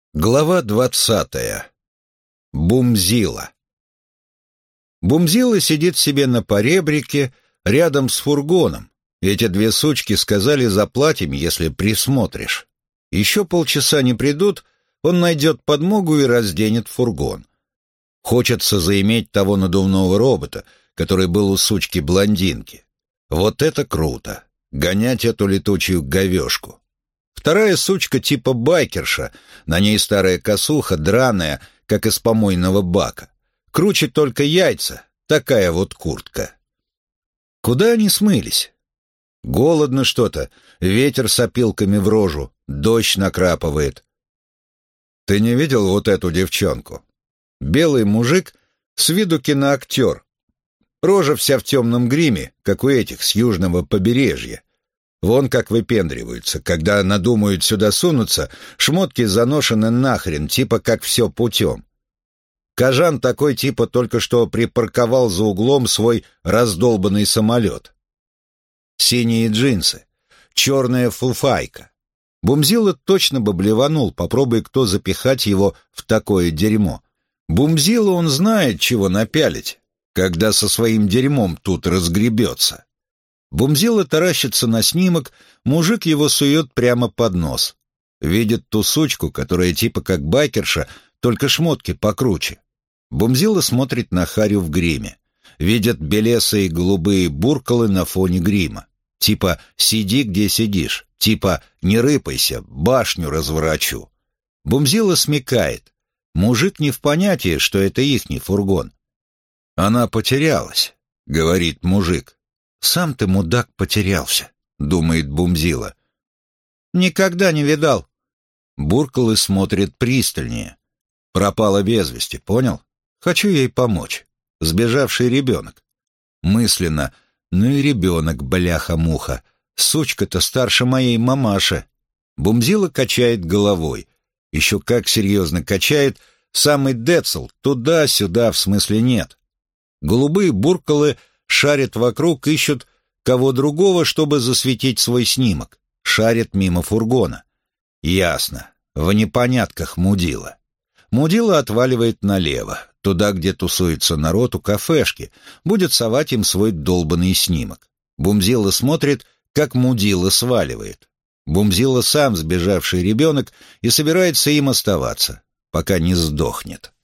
Глава 20. Бумзила. Бумзила сидит себе на поребрике рядом с фургоном. Эти две сучки сказали: заплатим, если присмотришь. Еще полчаса не придут, он найдет подмогу и разденет фургон. Хочется заиметь того надувного робота, который был у сучки-блондинки. Вот это круто! Гонять эту летучую говешку. Вторая сучка типа байкерша, на ней старая косуха, драная, как из помойного бака. Круче только яйца, такая вот куртка. Куда они смылись? Голодно что-то, ветер с опилками в рожу, дождь накрапывает. Ты не видел вот эту девчонку? Белый мужик, с виду киноактер. Рожа вся в темном гриме, как у этих с южного побережья. Вон как выпендриваются, когда надумают сюда сунуться, шмотки заношены нахрен, типа как все путем. Кажан такой типа только что припарковал за углом свой раздолбанный самолет. Синие джинсы, черная фуфайка. Бумзила точно бы блеванул, попробуй кто запихать его в такое дерьмо. Бумзила он знает, чего напялить, когда со своим дерьмом тут разгребется. Бумзила таращится на снимок, мужик его сует прямо под нос. Видит ту сучку, которая типа как байкерша, только шмотки покруче. Бумзила смотрит на Харю в гриме. Видит белесые голубые буркалы на фоне грима. Типа «сиди, где сидишь», типа «не рыпайся, башню разворачу». Бумзила смекает. Мужик не в понятии, что это ихний фургон. «Она потерялась», — говорит мужик. «Сам ты, мудак, потерялся», — думает Бумзила. «Никогда не видал». Буркалы смотрит пристальнее. «Пропала без вести, понял? Хочу ей помочь. Сбежавший ребенок». Мысленно: «Ну и ребенок, бляха-муха. Сучка-то старше моей мамаши». Бумзила качает головой. Еще как серьезно качает. Самый децл, туда-сюда в смысле нет. Голубые буркалы шарят вокруг, ищут кого другого, чтобы засветить свой снимок. Шарят мимо фургона. Ясно. В непонятках мудила. Мудила отваливает налево, туда, где тусуется народ у кафешки, будет совать им свой долбанный снимок. Бумзила смотрит, как мудила сваливает. Бумзила сам сбежавший ребенок и собирается им оставаться, пока не сдохнет.